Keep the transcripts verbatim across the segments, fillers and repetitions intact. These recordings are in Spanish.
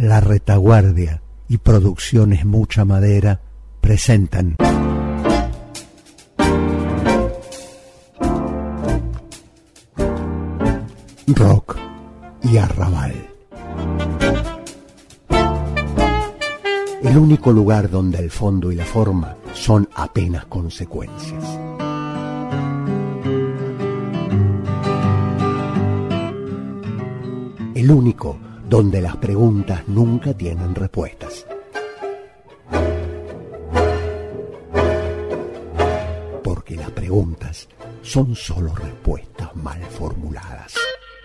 La Retaguardia y Producciones Mucha Madera presentan Rock y Arrabal. El único lugar donde el fondo y la forma son apenas consecuencias. El único donde las preguntas nunca tienen respuestas. Porque las preguntas son solo respuestas mal formuladas.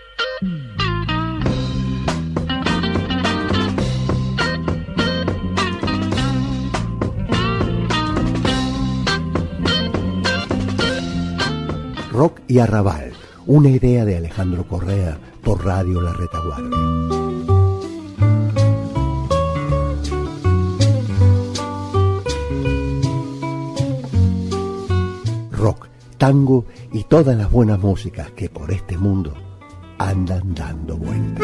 Rock y Arrabal, una idea de Alejandro Correa por Radio La Retaguardia. Rock, tango y todas las buenas músicas que por este mundo andan dando vueltas.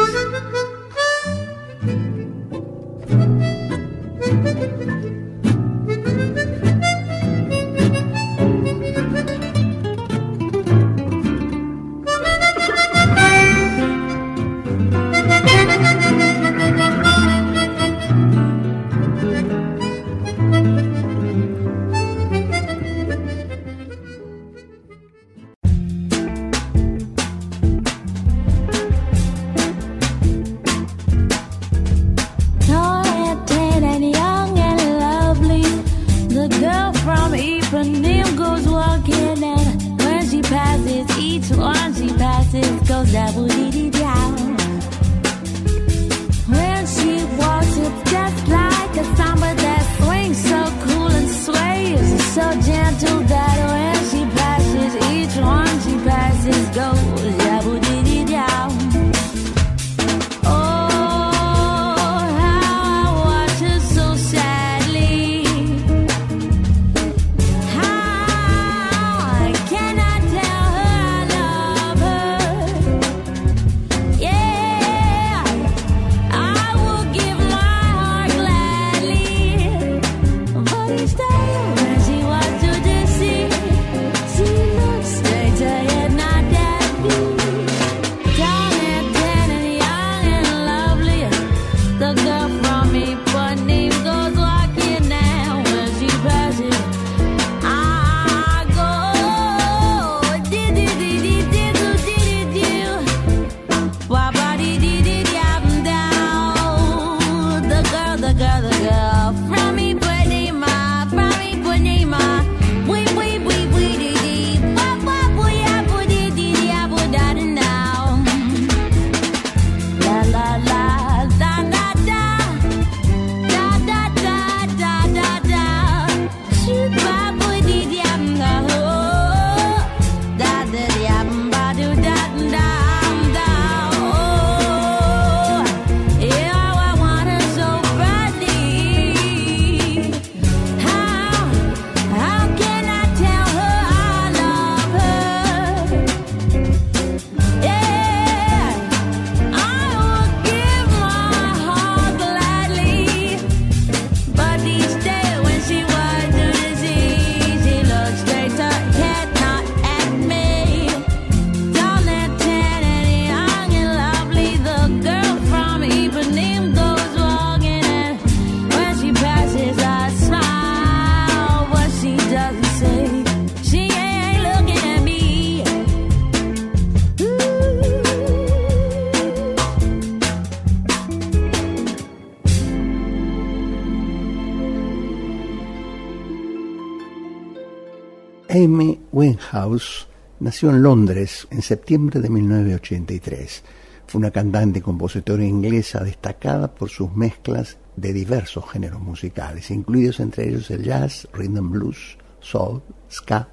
Amy Winehouse nació en Londres en septiembre de mil novecientos ochenta y tres. Fue una cantante y compositora inglesa destacada por sus mezclas de diversos géneros musicales, incluidos entre ellos el jazz, rhythm and blues, soul, ska.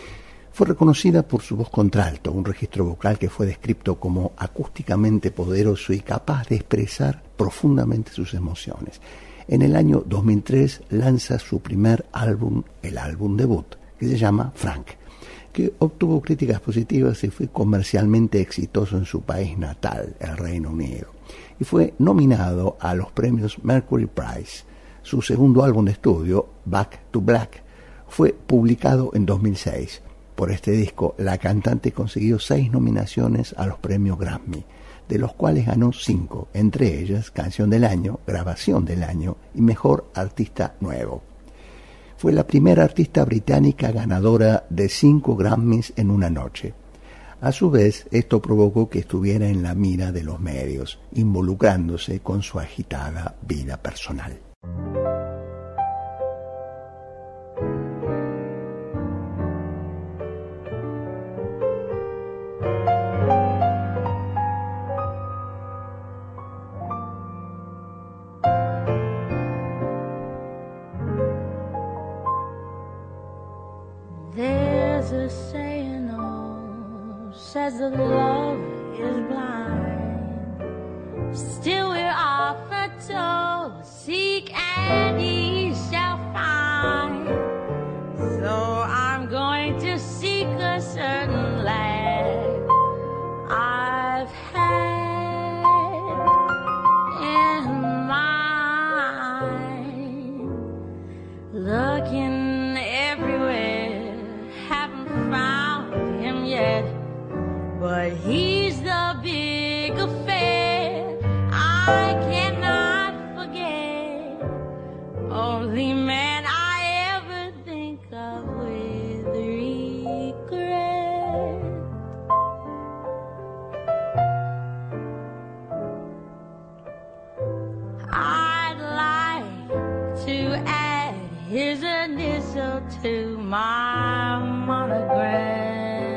Fue reconocida por su voz contralto, un registro vocal que fue descrito como acústicamente poderoso y capaz de expresar profundamente sus emociones. En el año dos mil tres lanza su primer álbum, el álbum debut, que se llama Frank. que obtuvo críticas positivas y fue comercialmente exitoso en su país natal, el Reino Unido, y fue nominado a los premios Mercury Prize. Su segundo álbum de estudio, Back to Black, fue publicado en dos mil seis. Por este disco, la cantante consiguió seis nominaciones a los premios Grammy, de los cuales ganó cinco, entre ellas Canción del Año, Grabación del Año y Mejor Artista Nuevo. Fue la primera artista británica ganadora de cinco Grammys en una noche. A su vez, esto provocó que estuviera en la mira de los medios, involucrándose con su agitada vida personal. There's a saying, oh, says that love is blind. Still we're often told, seek and ye shall find. So I'm going to seek a certain lad I've had in mind, looking everywhere, haven't found him yet, but he's the big affair I cannot forget, only man I ever think of with regret. I'd like to add his initial to my monogram.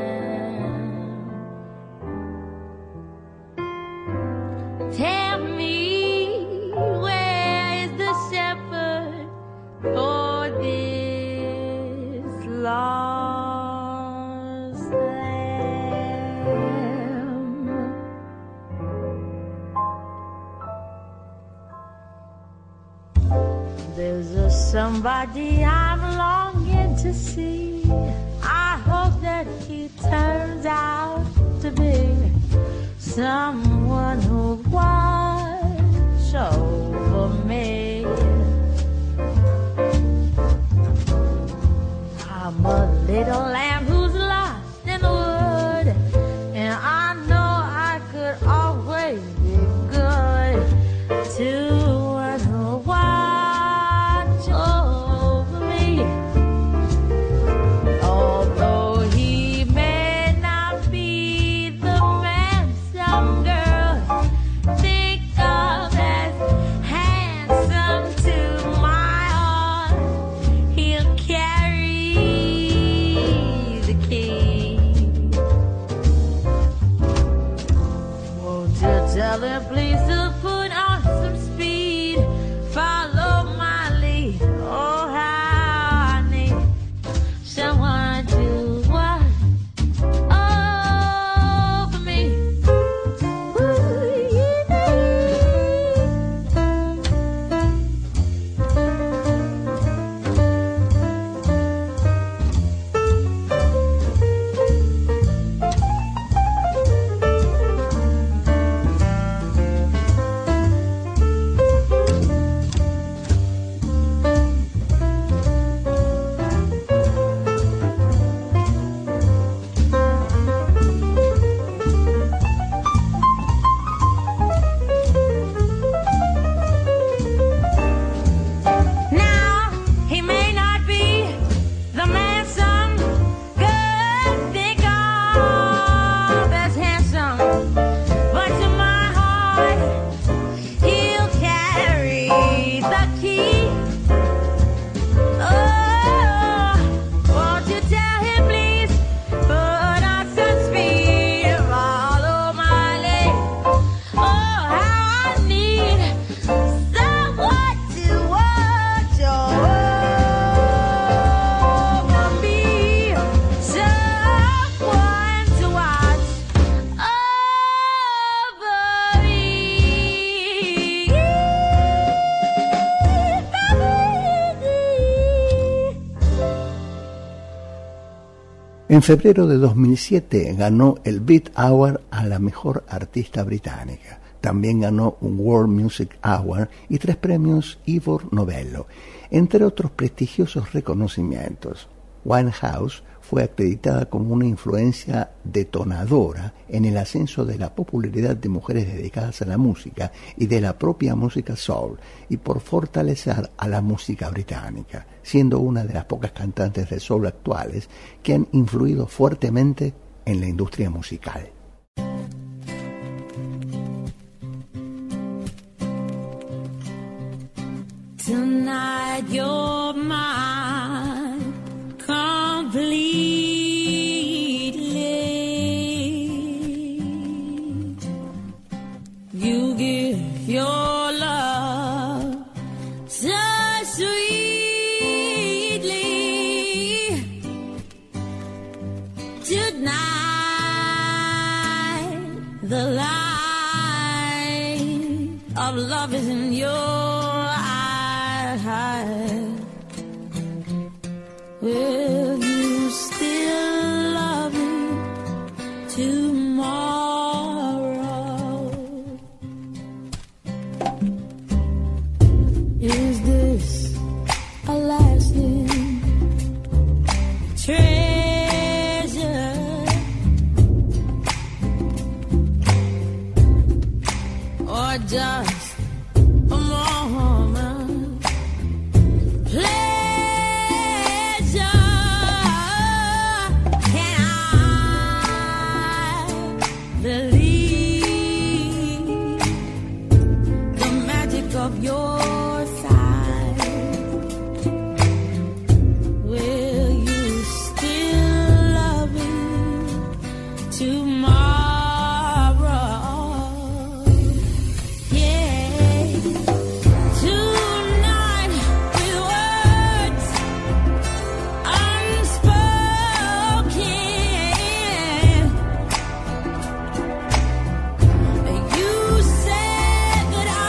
Tell me, where is the shepherd for this lost lamb? There's a somebody I'm longing to see. I hope that he turns out to be someone who'll watch over me. I'm a little lamb who's lost in the wood, and I know I could always be good to one who'll watch over me. Although he may not be the man some girls think of as En febrero de dos mil siete ganó el Beat Award a la mejor artista británica. También ganó un World Music Award y tres premios Ivor Novello, entre otros prestigiosos reconocimientos. Winehouse fue acreditada como una influencia detonadora en el ascenso de la popularidad de mujeres dedicadas a la música y de la propia música soul, y por fortalecer a la música británica, siendo una de las pocas cantantes de soul actuales que han influido fuertemente en la industria musical. Tonight you're mine completely. You give your love so sweetly. Tonight the light of love is in your will you still love me tomorrow? Is this a lasting treasure? Or just a moment play? Of your side, will you still love me tomorrow? Yeah, tonight with words unspoken, you said that I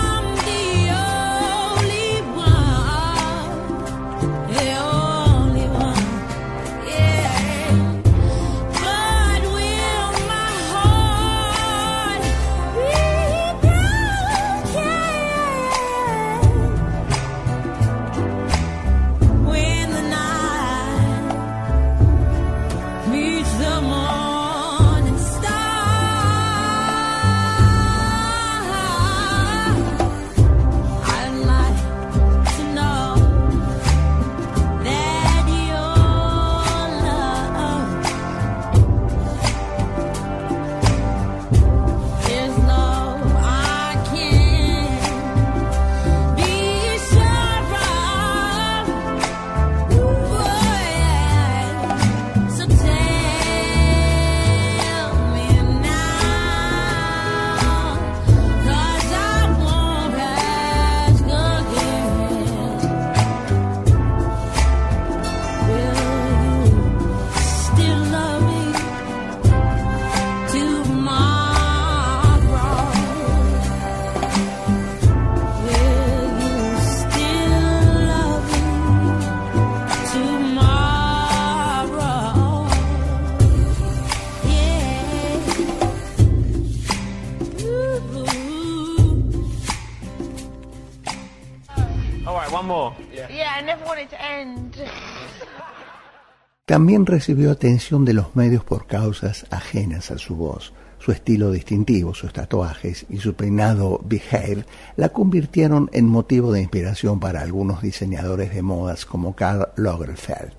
También recibió atención de los medios por causas ajenas a su voz. Su estilo distintivo, sus tatuajes y su peinado Behave la convirtieron en motivo de inspiración para algunos diseñadores de modas como Karl Lagerfeld.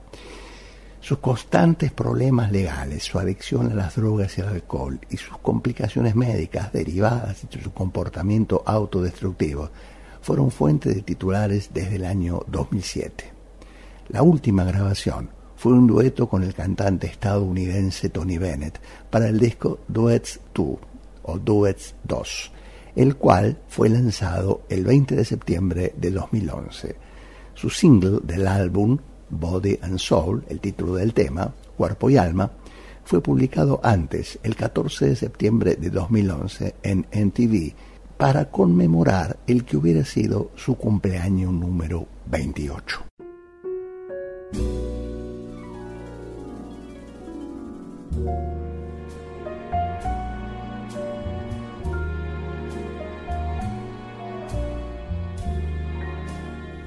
Sus constantes problemas legales, su adicción a las drogas y al alcohol y sus complicaciones médicas derivadas de su comportamiento autodestructivo fueron fuente de titulares desde el año dos mil siete. La última grabación fue un dueto con el cantante estadounidense Tony Bennett para el disco Duets dos o Duets dos, el cual fue lanzado el veinte de septiembre de dos mil once. Su single del álbum Body and Soul, el título del tema, Cuerpo y Alma, fue publicado antes, el catorce de septiembre de dos mil once, en M T V, para conmemorar el que hubiera sido su cumpleaños número veintiocho.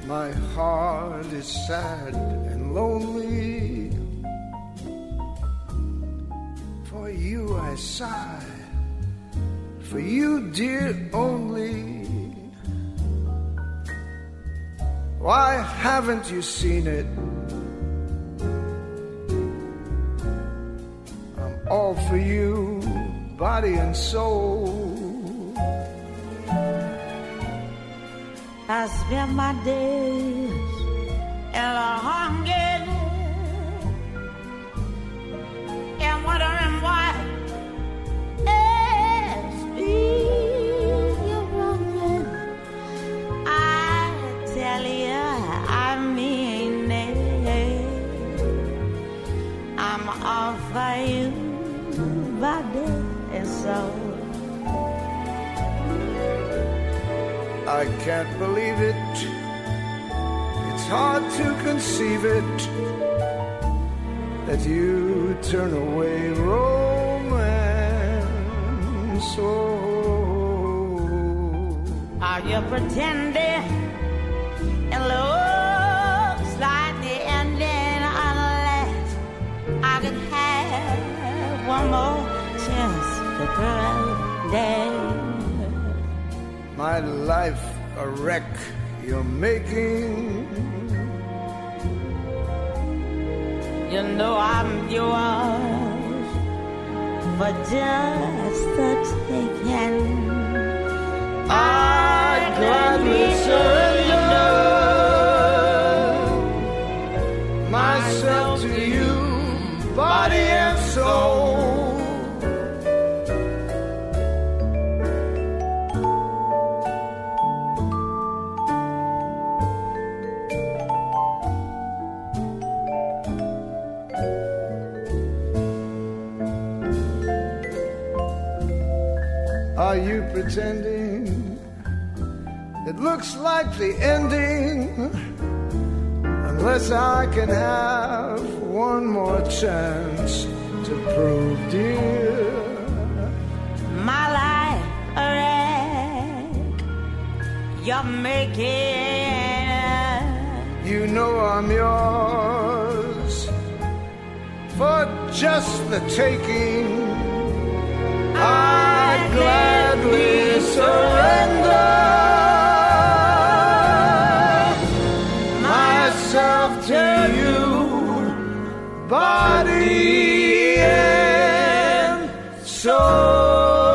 My heart is sad and lonely. For you I sigh, for you, dear, only. Why haven't you seen it? I'm all for you, body and soul. I spend my days in a hunger and wondering why it's you're running. I tell you, I mean it. I'm all for you, body and soul. I can't believe it. It's hard to conceive it that you turn away romance. Oh, are you pretending? It looks like the ending, unless I could have one more chance to pretend. My life a wreck you're making. You know I'm yours for just the taking. I gladly surrender myself to you, body and soul. Are you pretending? It looks like the ending, unless I can have one more chance to prove, dear, my life a wreck you're making. You know I'm yours for just the taking. I'd gladly surrender myself to you, body and soul.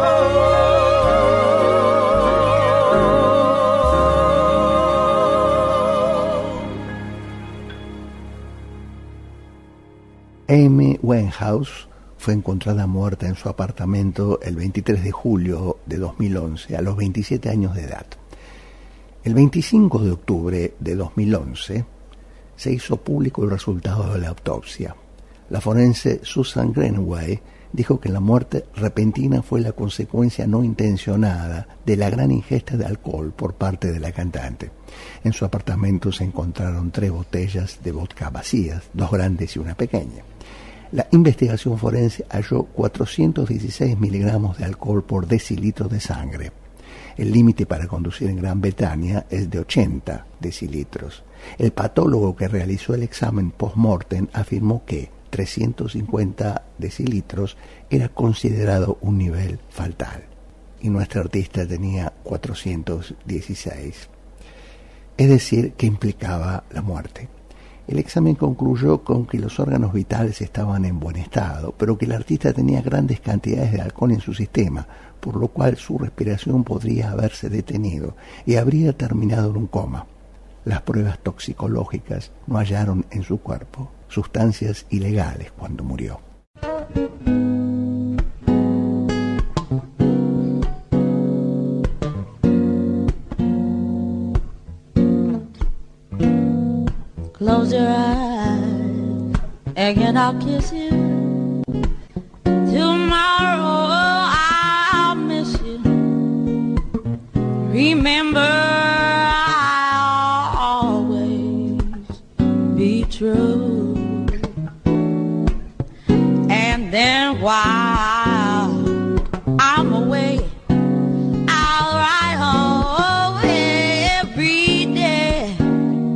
Amy Winehouse fue encontrada muerta en su apartamento el veintitrés de julio de dos mil once, a los veintisiete años de edad. El veinticinco de octubre de dos mil once se hizo público el resultado de la autopsia. La forense Susan Greenaway dijo que la muerte repentina fue la consecuencia no intencionada de la gran ingesta de alcohol por parte de la cantante. En su apartamento se encontraron tres botellas de vodka vacías, dos grandes y una pequeña. La investigación forense halló cuatrocientos dieciséis miligramos de alcohol por decilitro de sangre. El límite para conducir en Gran Bretaña es de ochenta decilitros. El patólogo que realizó el examen post-mortem afirmó que trescientos cincuenta decilitros era considerado un nivel fatal. Y nuestra artista tenía cuatrocientos dieciséis. Es decir, que implicaba la muerte. El examen concluyó con que los órganos vitales estaban en buen estado, pero que el artista tenía grandes cantidades de alcohol en su sistema, por lo cual su respiración podría haberse detenido y habría terminado en un coma. Las pruebas toxicológicas no hallaron en su cuerpo sustancias ilegales cuando murió. Close your eyes, and I'll kiss you. Tomorrow I'll miss you. Remember, I'll always be true. And then while I'm away, I'll write home every day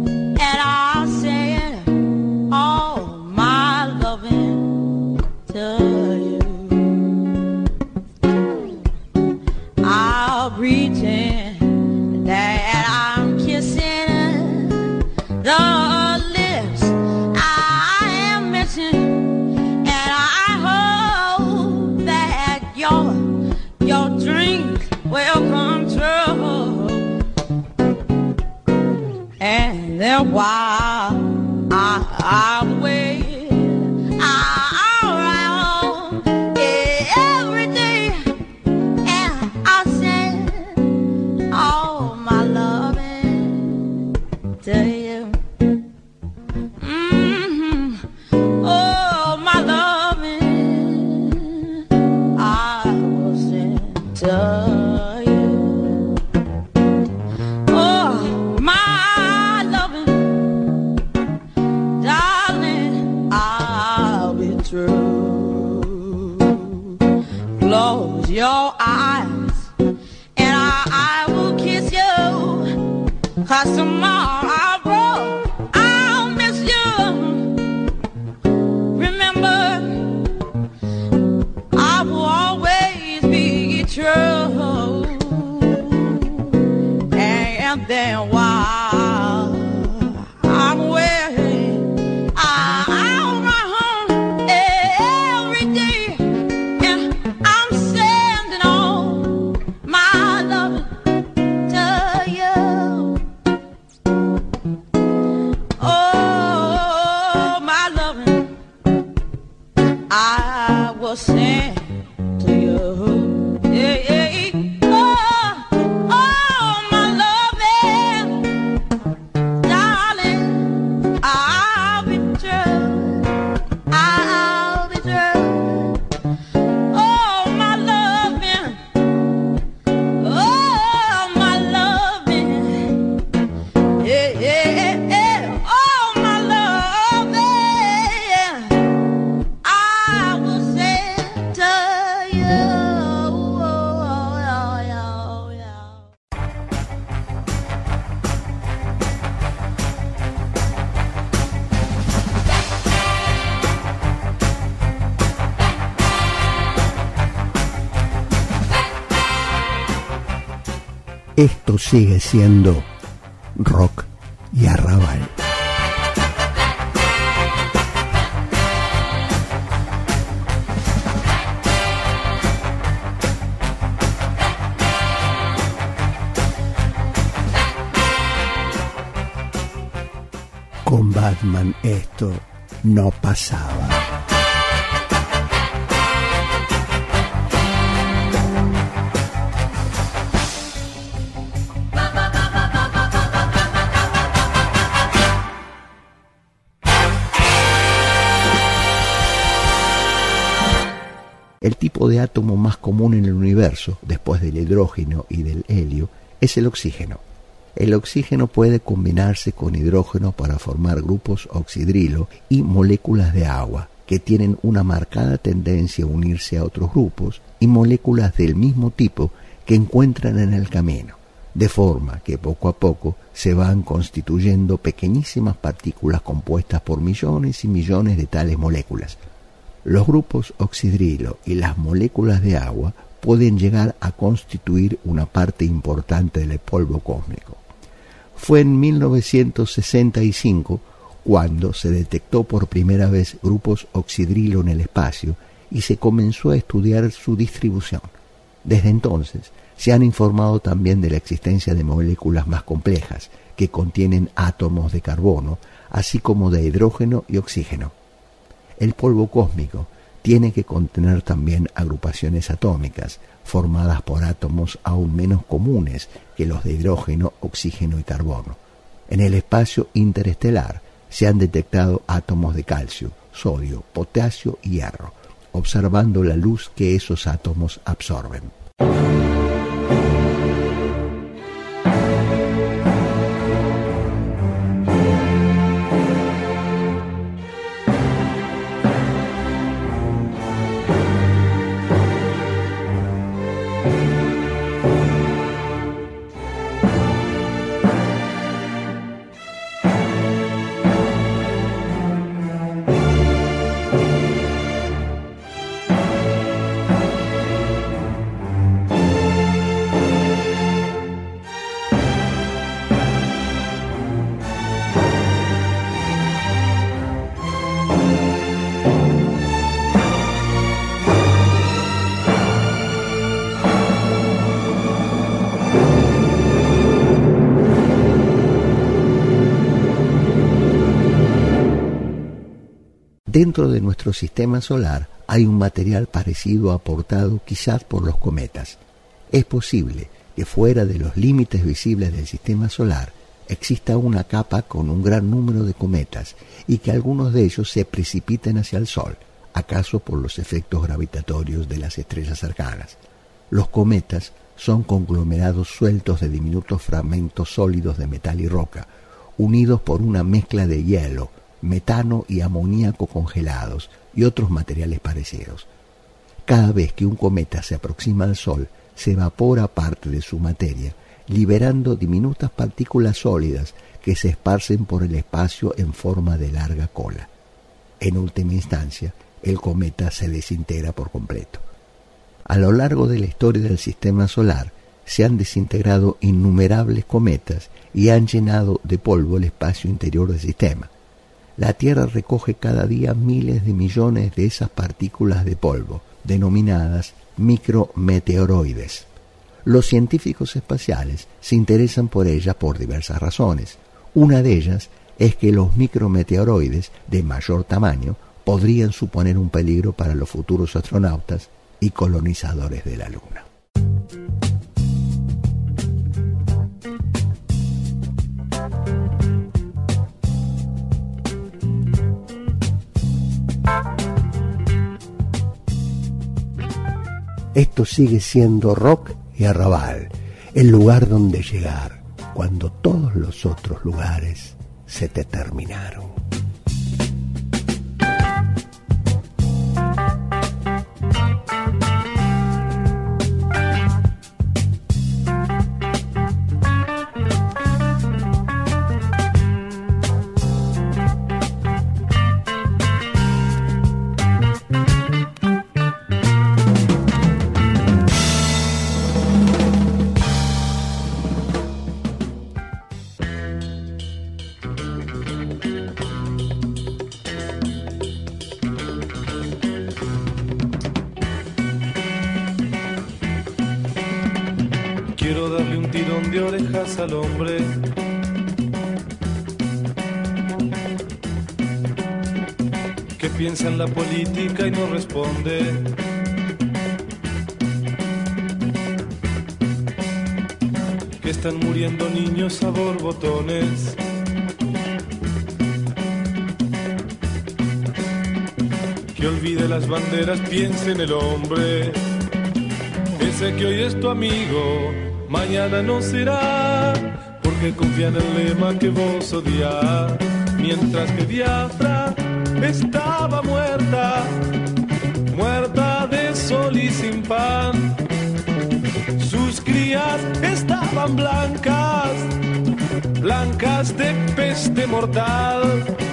then while I, I'm away, I'm around every day, and I send all my loving to you. Mm-hmm. Oh, my loving, I will send to your eyes, and I, I will kiss you, 'cause tomorrow I'll miss you. Remember, I will always be true, and then while I'm away, I'll run home every day, and I'm send to you, yeah, yeah. Oh, oh, my loving, darling, I'll be true, I'll be true. Oh, my loving, oh, my loving, yeah, yeah, yeah. Oh, my loving, I will say to you. Esto sigue siendo rock y arrabal. Con Batman esto no pasaba. El tipo de átomo más común en el universo, después del hidrógeno y del helio, es el oxígeno. El oxígeno puede combinarse con hidrógeno para formar grupos oxidrilo y moléculas de agua, que tienen una marcada tendencia a unirse a otros grupos y moléculas del mismo tipo que encuentran en el camino, de forma que poco a poco se van constituyendo pequeñísimas partículas compuestas por millones y millones de tales moléculas. Los grupos oxidrilo y las moléculas de agua pueden llegar a constituir una parte importante del polvo cósmico. Fue en mil novecientos sesenta y cinco cuando se detectó por primera vez grupos oxidrilo en el espacio y se comenzó a estudiar su distribución. Desde entonces se han informado también de la existencia de moléculas más complejas que contienen átomos de carbono, así como de hidrógeno y oxígeno. El polvo cósmico tiene que contener también agrupaciones atómicas formadas por átomos aún menos comunes que los de hidrógeno, oxígeno y carbono. En el espacio interestelar se han detectado átomos de calcio, sodio, potasio y hierro, observando la luz que esos átomos absorben. Dentro de nuestro sistema solar hay un material parecido aportado quizás por los cometas. Es posible que fuera de los límites visibles del sistema solar exista una capa con un gran número de cometas y que algunos de ellos se precipiten hacia el Sol, acaso por los efectos gravitatorios de las estrellas cercanas. Los cometas son conglomerados sueltos de diminutos fragmentos sólidos de metal y roca, unidos por una mezcla de hielo, metano y amoníaco congelados y otros materiales parecidos. Cada vez que un cometa se aproxima al Sol, se evapora parte de su materia, liberando diminutas partículas sólidas que se esparcen por el espacio en forma de larga cola. En última instancia, el cometa se desintegra por completo. A lo largo de la historia del sistema solar, se han desintegrado innumerables cometas y han llenado de polvo el espacio interior del sistema. La Tierra recoge cada día miles de millones de esas partículas de polvo, denominadas micrometeoroides. Los científicos espaciales se interesan por ellas por diversas razones. Una de ellas es que los micrometeoroides de mayor tamaño podrían suponer un peligro para los futuros astronautas y colonizadores de la Luna. Esto sigue siendo rock y arrabal, el lugar donde llegar cuando todos los otros lugares se te terminaron. Quiero darle un tirón de orejas al hombre que piensa en la política y no responde. Que están muriendo niños a borbotones. Que olvide las banderas, piense en el hombre. Ese que hoy es tu amigo, mañana no será, porque confía en el lema que vos odiás. Mientras que Biafra estaba muerta, muerta de sol y sin pan. Sus crías estaban blancas, blancas de peste mortal.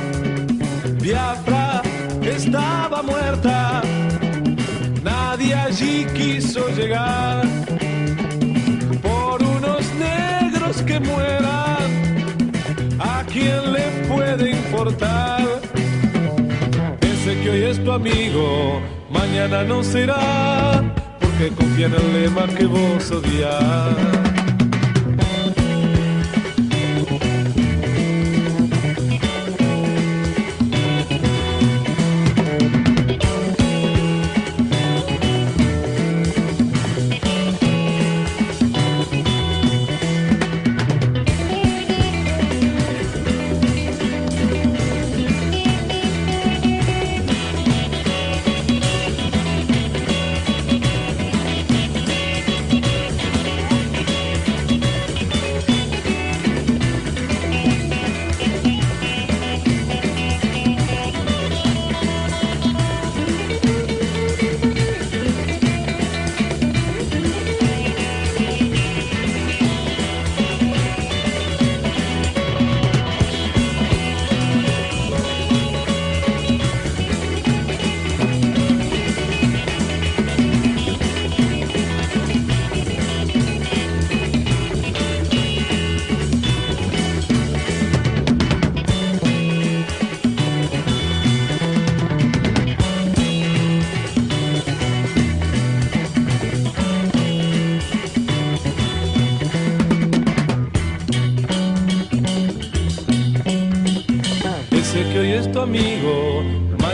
Biafra estaba muerta, nadie allí quiso llegar. Por unos negros que mueran, ¿a quién le puede importar? Ese que hoy es tu amigo, mañana no será, porque confía en el lema que vos odiás.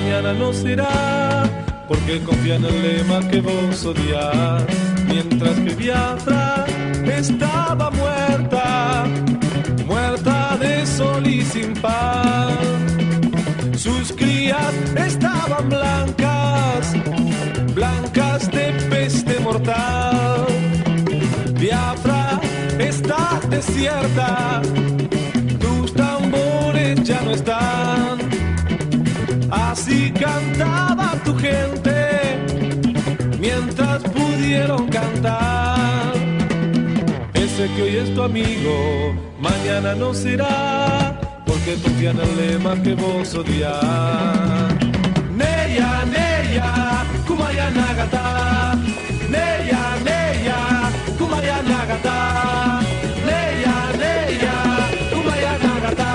mañana no será, porque confía en el lema que vos odias. Mientras que Biafra estaba muerta, muerta de sol y sin pan. Sus crías estaban blancas, blancas de peste mortal. Biafra está desierta, tus tambores ya no están. Así cantaba tu gente, mientras pudieron cantar. Ese que hoy es tu amigo, mañana no será, porque confía en el lema que vos odias. Neya, Neya, Kumaya Nagata. Neya, Neya, Kumaya Nagata. Neya, Neya, Kumaya Nagata.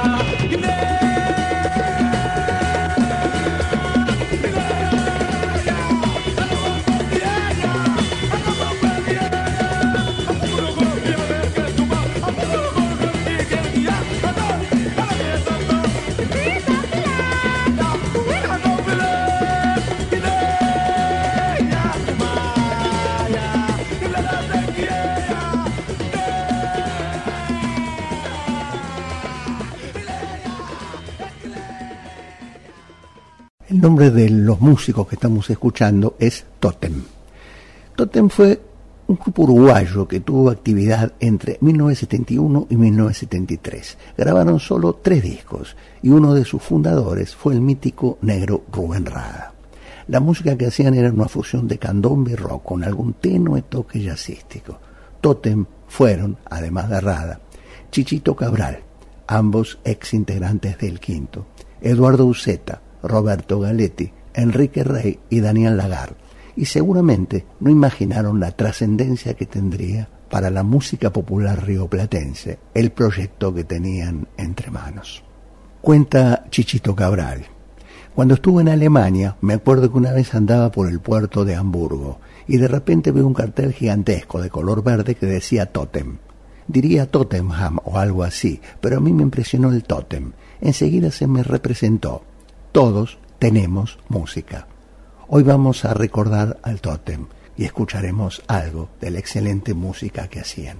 El nombre de los músicos que estamos escuchando es Totem. Totem fue un grupo uruguayo que tuvo actividad entre mil novecientos setenta y uno y mil novecientos setenta y tres. Grabaron solo tres discos y uno de sus fundadores fue el mítico negro Rubén Rada. La música que hacían era una fusión de candombe y rock con algún tenue toque jazzístico. Totem fueron, además de Rada, Chichito Cabral, ambos ex integrantes del Quinto, Eduardo Uceta, Roberto Galetti, Enrique Rey y Daniel Lagarde, y seguramente no imaginaron la trascendencia que tendría para la música popular rioplatense el proyecto que tenían entre manos. Cuenta Chichito Cabral: cuando estuve en Alemania, me acuerdo que una vez andaba por el puerto de Hamburgo y de repente veo un cartel gigantesco de color verde que decía Totem. Diría Tottenham o algo así, pero a mí me impresionó el Totem. Enseguida se me representó. Todos tenemos música. Hoy vamos a recordar al Totem y escucharemos algo de la excelente música que hacían.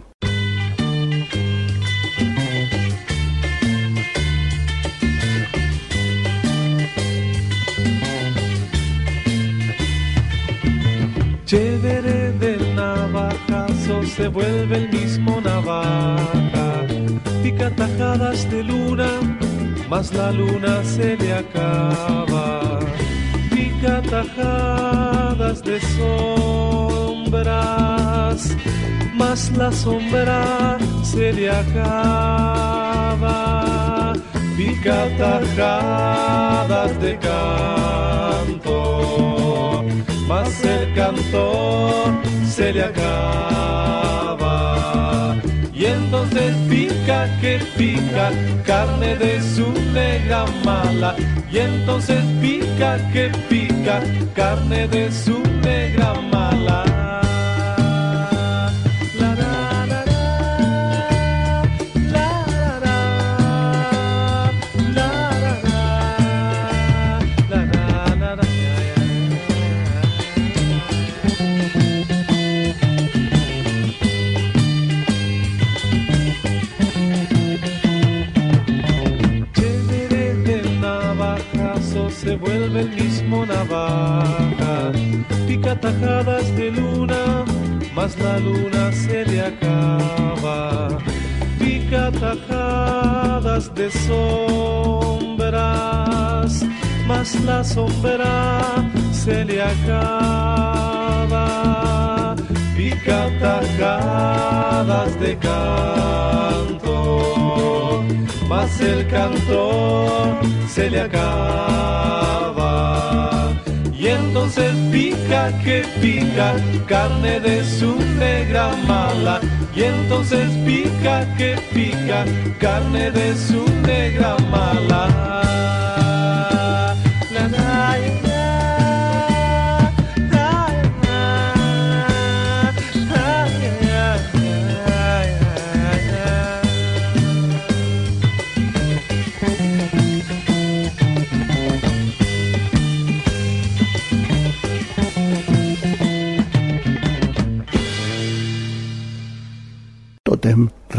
Chévere del navajazo se vuelve el mismo navaja, pica tajadas de luna, mas la luna se le acaba. Pica tajadas de sombras, mas la sombra se le acaba. Pica tajadas de canto, mas el cantor se le acaba. Y entonces pica que pica, carne de su negra mala. Y entonces pica que pica, carne de su negra mala. La, la, la, la, la, la, la, la, la, la. Se vuelve el mismo navaja, pica tajadas de luna, mas la luna se le acaba. Pica tajadas de sombras, mas la sombra se le acaba. Pica tajadas de canto, mas el cantor se le acaba. Y entonces pica que pica, carne de su negra mala. Y entonces pica que pica, carne de su negra mala. La, la,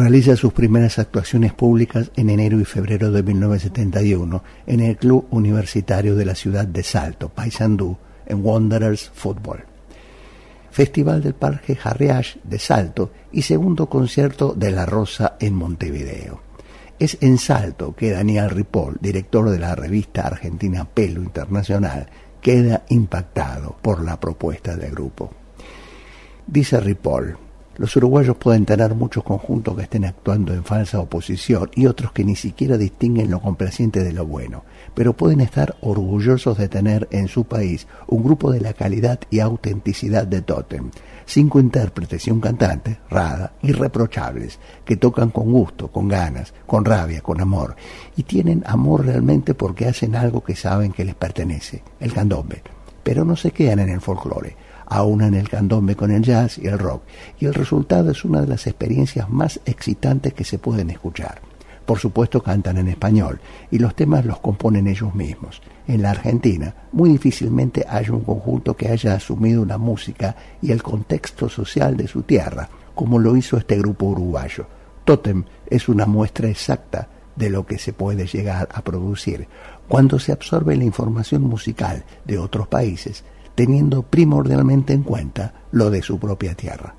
Realiza sus primeras actuaciones públicas en enero y febrero de mil novecientos setenta y uno en el Club Universitario de la ciudad de Salto, Paysandú, en Wanderers Fútbol. Festival del Parque Harriage de Salto y segundo concierto de La Rosa en Montevideo. Es en Salto que Daniel Ripoll, director de la revista argentina Pelo Internacional, queda impactado por la propuesta del grupo. Dice Ripoll: los uruguayos pueden tener muchos conjuntos que estén actuando en falsa oposición y otros que ni siquiera distinguen lo complaciente de lo bueno, pero pueden estar orgullosos de tener en su país un grupo de la calidad y autenticidad de Totem, cinco intérpretes y un cantante, Rada, irreprochables, que tocan con gusto, con ganas, con rabia, con amor, y tienen amor realmente porque hacen algo que saben que les pertenece, el candombe, pero no se quedan en el folclore, aunan el candombe con el jazz y el rock, y el resultado es una de las experiencias más excitantes que se pueden escuchar. Por supuesto cantan en español, y los temas los componen ellos mismos. En la Argentina, muy difícilmente hay un conjunto que haya asumido la música y el contexto social de su tierra, como lo hizo este grupo uruguayo. Totem es una muestra exacta de lo que se puede llegar a producir cuando se absorbe la información musical de otros países, teniendo primordialmente en cuenta lo de su propia tierra.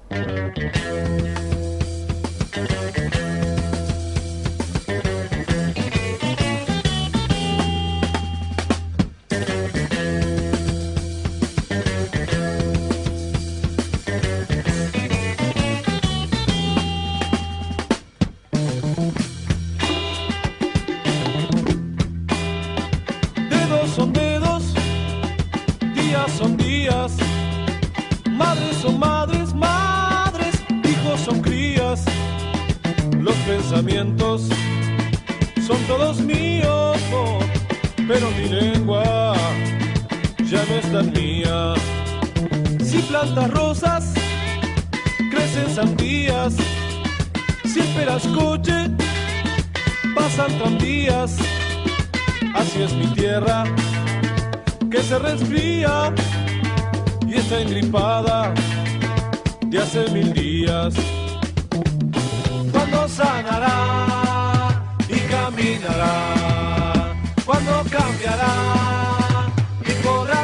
Pensamientos son todos míos, oh, pero mi lengua ya no es tan mía. Si plantas rosas, crecen sandías. Si esperas coche, pasan tranvías. Así es mi tierra, que se resfría y está engripada de hace mil días. Cuando sanará y caminará, cuando cambiará y podrá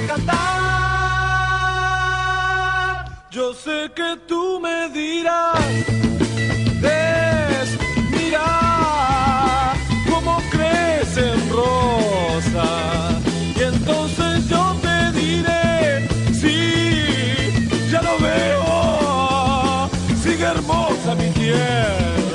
cantar. Yo sé que tú me dirás, ves, mira cómo crecen rosas, y entonces yo te diré, sí, ya lo veo, sigue hermosa mi tierra.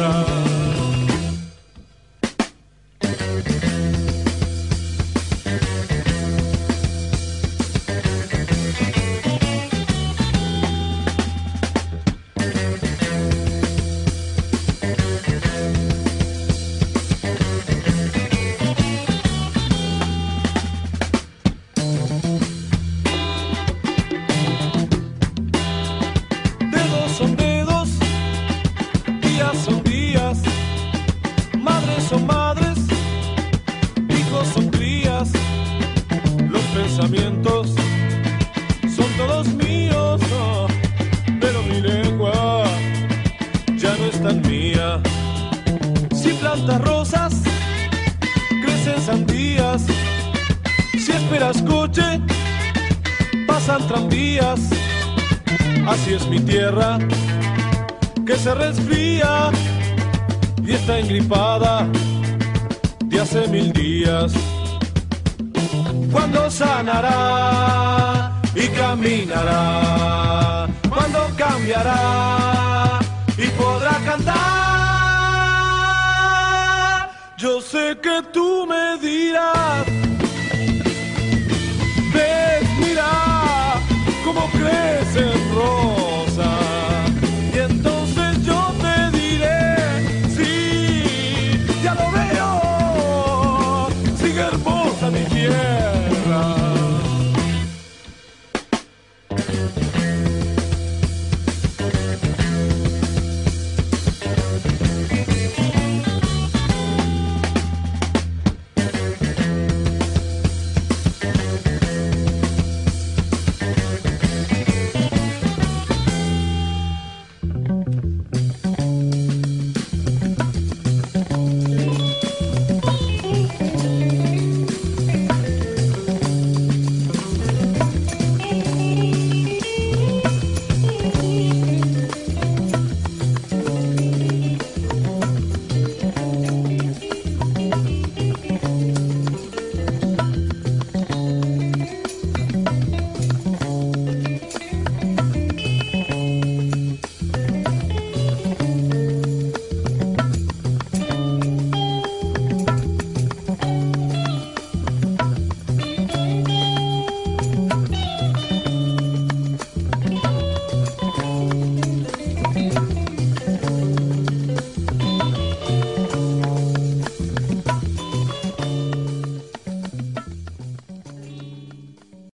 Tranvías, así es mi tierra, que se resfría y está engripada de hace mil días. Cuando sanará y caminará, cuando cambiará y podrá cantar. Yo sé que tú me dirás, ves, mira cómo crecen rosas, y entonces yo te diré, sí, ya lo veo, sigue hermosa mi tierra.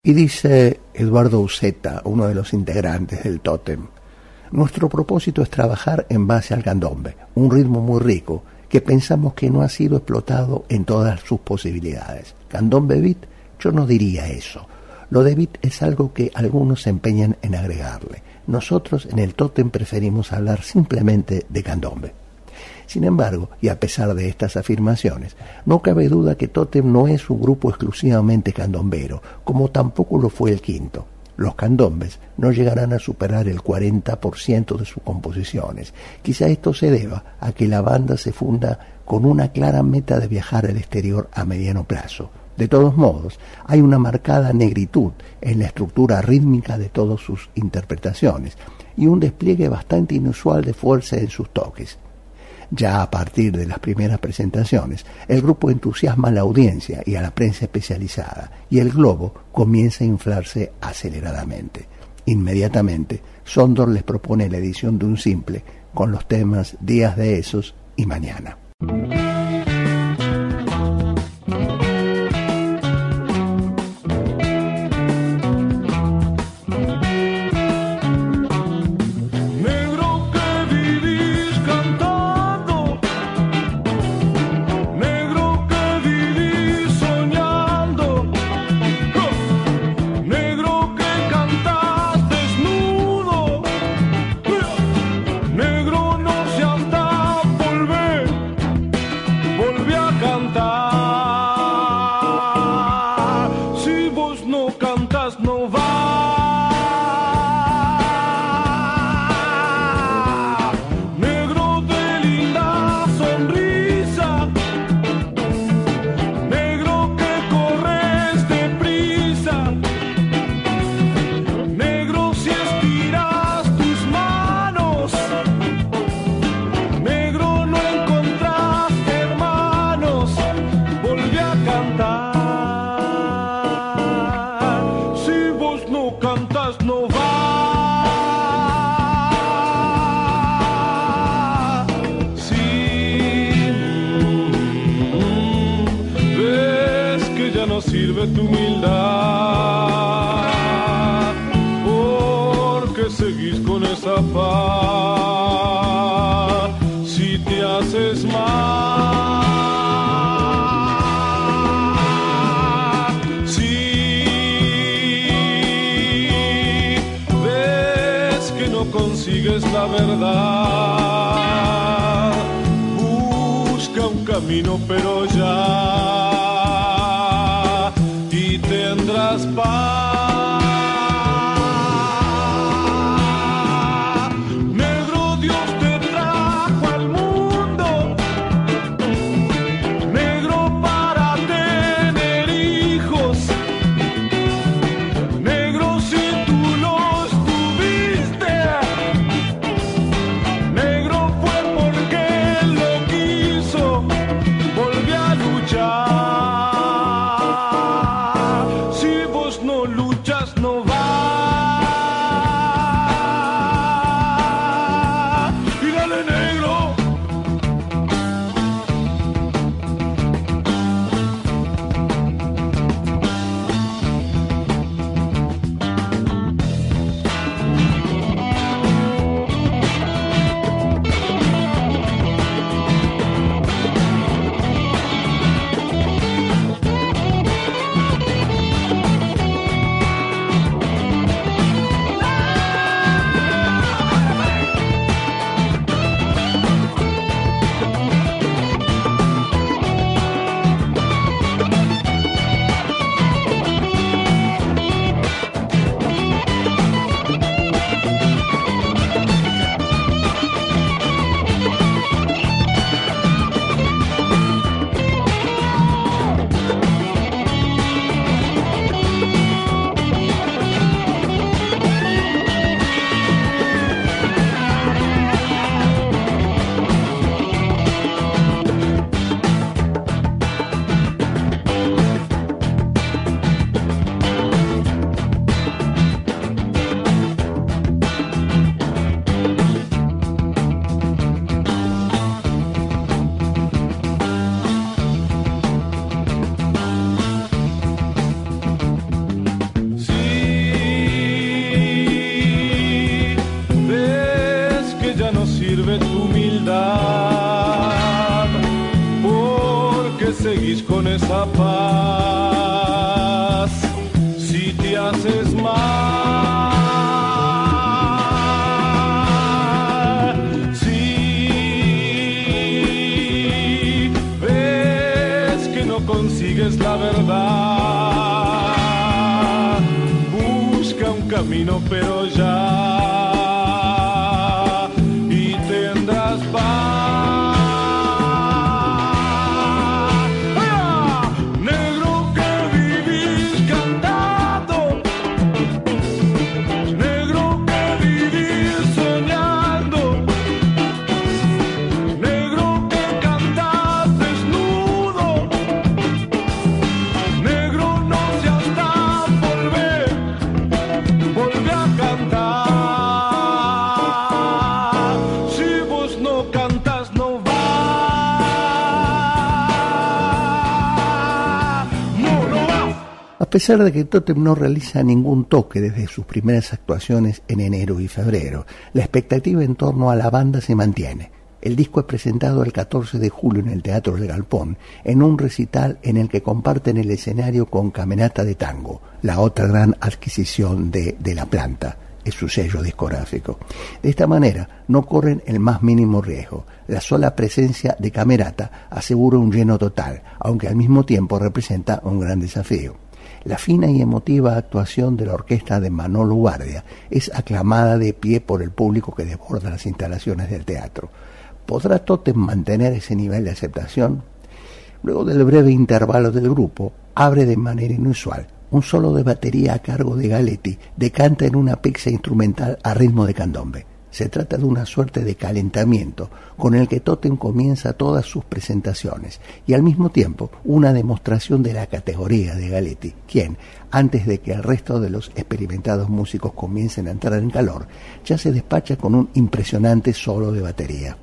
Y dice Eduardo Uceta, uno de los integrantes del Tótem: nuestro propósito es trabajar en base al candombe, un ritmo muy rico que pensamos que no ha sido explotado en todas sus posibilidades. Candombe beat, yo no diría eso. Lo de beat es algo que algunos se empeñan en agregarle. Nosotros en el Tótem preferimos hablar simplemente de candombe. Sin embargo, y a pesar de estas afirmaciones, no cabe duda que Tótem no es un grupo exclusivamente candombero, como tampoco lo fue el Quinto. Los candombes no llegarán a superar el cuarenta por ciento de sus composiciones. Quizá esto se deba a que la banda se funda con una clara meta de viajar al exterior a mediano plazo. De todos modos, hay una marcada negritud en la estructura rítmica de todas sus interpretaciones y un despliegue bastante inusual de fuerza en sus toques. Ya a partir de las primeras presentaciones, el grupo entusiasma a la audiencia y a la prensa especializada, y el globo comienza a inflarse aceleradamente. Inmediatamente, Sondor les propone la edición de un simple con los temas Días de Esos y Mañana. Tu humildad, porque seguís con esa paz si te haces mal. Si ves que no consigues la verdad, busca un camino, pero ya tendrás paz. Negro, Dios te trajo al mundo, negro, para tener hijos. Negro, si tú los tuviste, negro fue porque él lo quiso. Volví a luchar. No lucha. que seguís con esa paz. Si te haces mal, si ves que no consigues la verdad, busca un camino pero ya, y tendrás paz. A pesar de que Totem no realiza ningún toque desde sus primeras actuaciones en enero y febrero, la expectativa en torno a la banda se mantiene. El disco es presentado el catorce de julio en el Teatro del Galpón, en un recital en el que comparten el escenario con Camerata de Tango, la otra gran adquisición de De la Planta, es su sello discográfico. De esta manera no corren el más mínimo riesgo. La sola presencia de Camerata asegura un lleno total, aunque al mismo tiempo representa un gran desafío. La fina y emotiva actuación de la orquesta de Manolo Guardia es aclamada de pie por el público que desborda las instalaciones del teatro. ¿Podrá Totem mantener ese nivel de aceptación? Luego del breve intervalo del grupo, abre de manera inusual. Un solo de batería a cargo de Galetti decanta en una pizza instrumental a ritmo de candombe. Se trata de una suerte de calentamiento con el que Totem comienza todas sus presentaciones y al mismo tiempo una demostración de la categoría de Galetti, quien, antes de que el resto de los experimentados músicos comiencen a entrar en calor, ya se despacha con un impresionante solo de batería.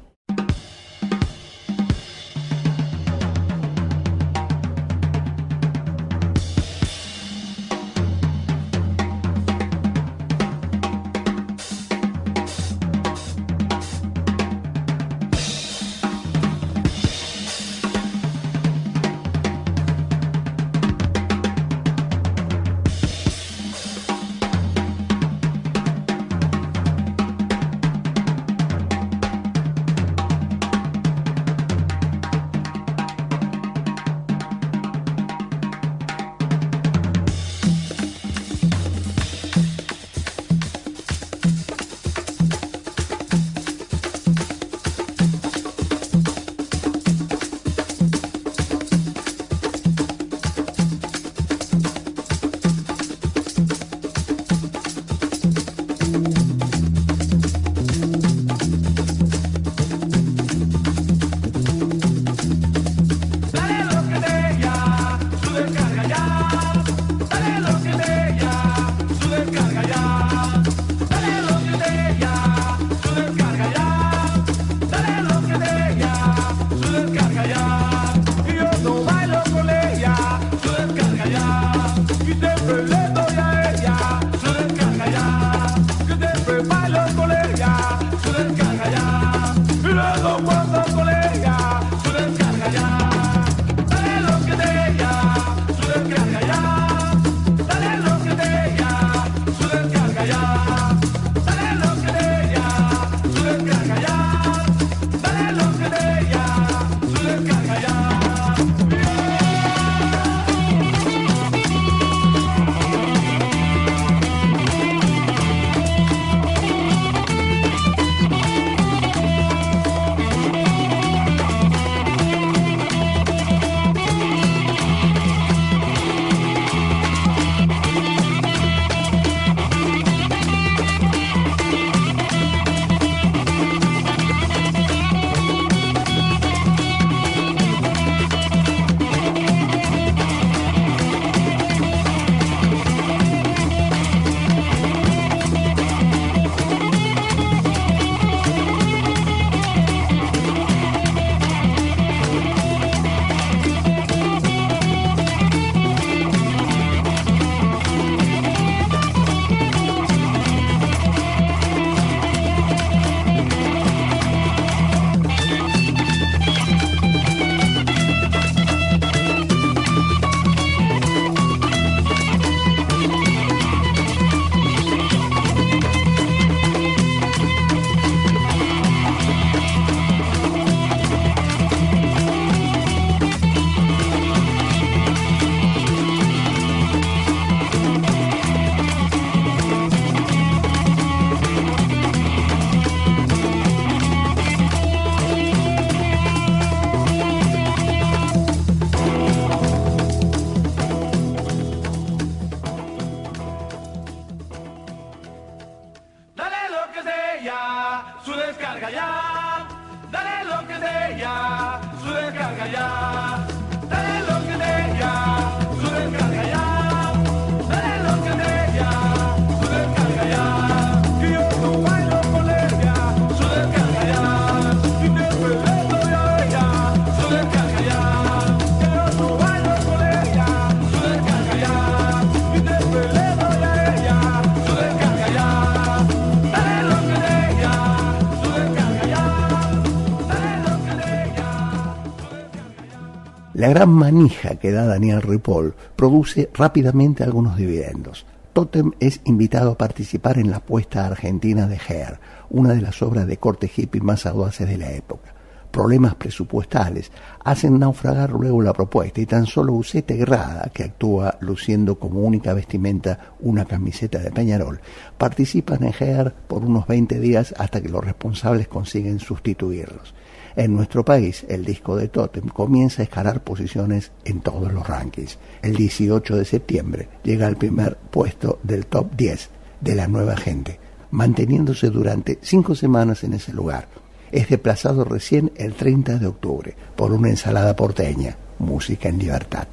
La gran manija que da Daniel Ripoll produce rápidamente algunos dividendos. Totem es invitado a participar en la puesta argentina de Hair, una de las obras de corte hippie más audaces de la época. Problemas presupuestales hacen naufragar luego la propuesta y tan solo Uceta Guerrada, que actúa luciendo como única vestimenta una camiseta de Peñarol, participan en Hair por unos veinte días hasta que los responsables consiguen sustituirlos. En nuestro país, el disco de Totem comienza a escalar posiciones en todos los rankings. El dieciocho de septiembre llega al primer puesto del top diez de La Nueva Gente, manteniéndose durante cinco semanas en ese lugar. Es desplazado recién el treinta de octubre por una ensalada porteña, Música en Libertad.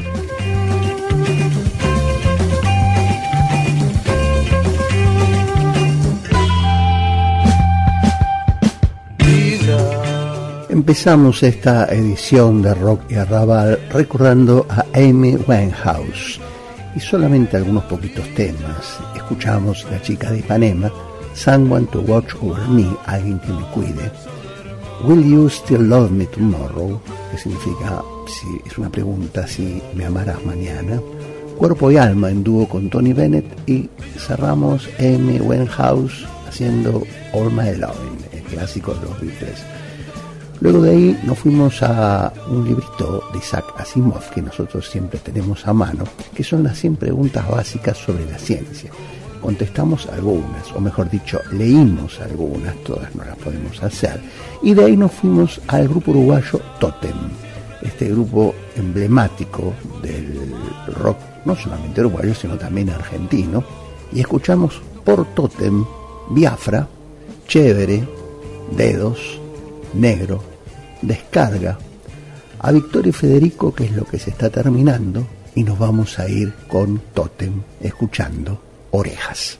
Empezamos esta edición de Rock y Arrabal recordando a Amy Winehouse y solamente algunos poquitos temas. Escuchamos La Chica de Ipanema, Someone to Watch Over Me, Alguien que me cuide, Will You Still Love Me Tomorrow, que significa, si es una pregunta, si me amarás mañana, Cuerpo y Alma en dúo con Tony Bennett, y cerramos Amy Winehouse haciendo All My Lovin', el clásico de los Beatles. Luego de ahí nos fuimos a un librito de Isaac Asimov que nosotros siempre tenemos a mano, que son las cien preguntas básicas sobre la ciencia. Contestamos algunas, o mejor dicho, leímos algunas, todas no las podemos hacer, y de ahí nos fuimos al grupo uruguayo Totem, este grupo emblemático del rock, no solamente uruguayo, sino también argentino, y escuchamos por Totem, Biafra, Chévere, Dedos, Negro, Descarga, a Victoria y Federico, que es lo que se está terminando, y nos vamos a ir con Totem escuchando Orejas.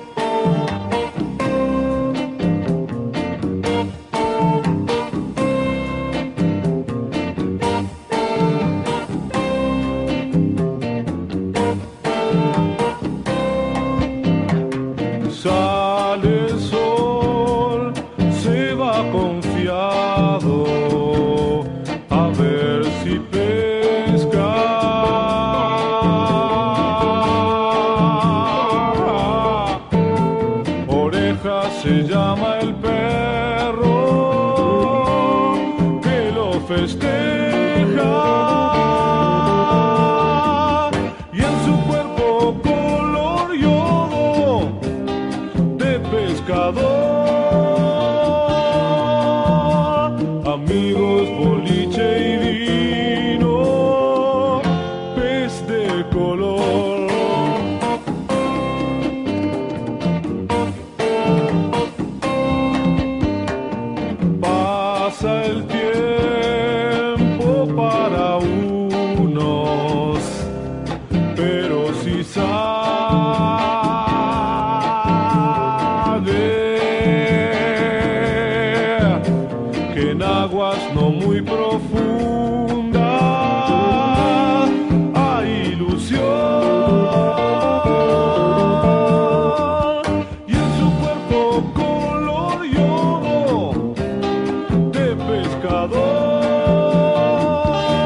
Sale el sol, se va confiado a ver si pesca. Oreja se llama el perro que lo festeja, y en su cuerpo color yodo de pescador, amigos, boliche y vino, pez de color. Pasa el tiempo para unos, pero si sale que en aguas no muy profundas hay ilusión, y en su cuerpo color yodo de pescador,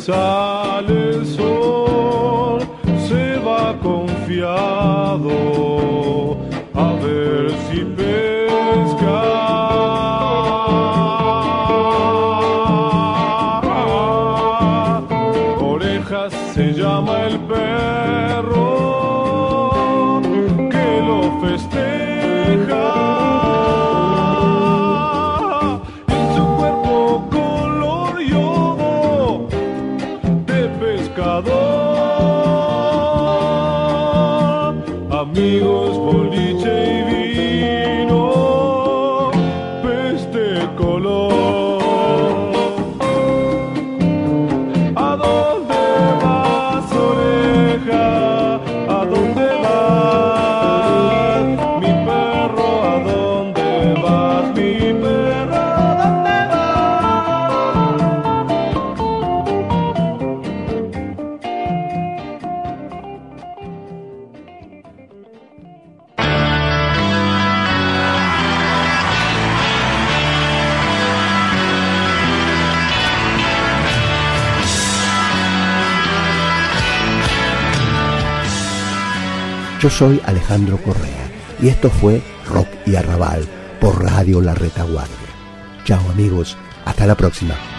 sale el sol, se va confiado a ver si pesca. Orejas se llama el perro que lo festeja. En su cuerpo color yodo de pescador. Amigos, boliche y vino, peste color. ¿A dónde vas, oreja? ¿A dónde vas? Mi perro, ¿a dónde vas? Mi perro, ¿a dónde Yo soy Alejandro Correa y esto fue Rock y Arrabal por Radio La Retaguardia. Chao amigos, hasta la próxima.